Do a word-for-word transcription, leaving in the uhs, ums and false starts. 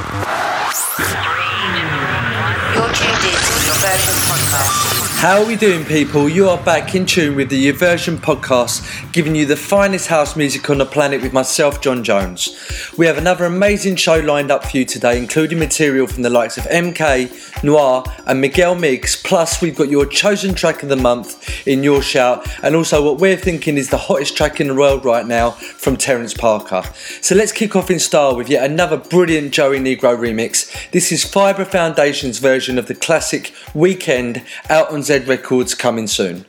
You're tuned in to Your Version Podcast. How are we doing, people? You are back in tune with the Your Version Podcast, giving you the finest house music on the planet with myself, John Jones. We have another amazing show lined up for you today, including material from the likes of M K, Noir and Miguel Miggs. Plus, we've got your chosen track of the month in Your Shout, and also what we're thinking is the hottest track in the world right now from Terence Parker. So let's kick off in style with yet another brilliant Joey Negro remix. This is Fibre Foundation's version of the classic Weekend, out on Z Records, coming soon.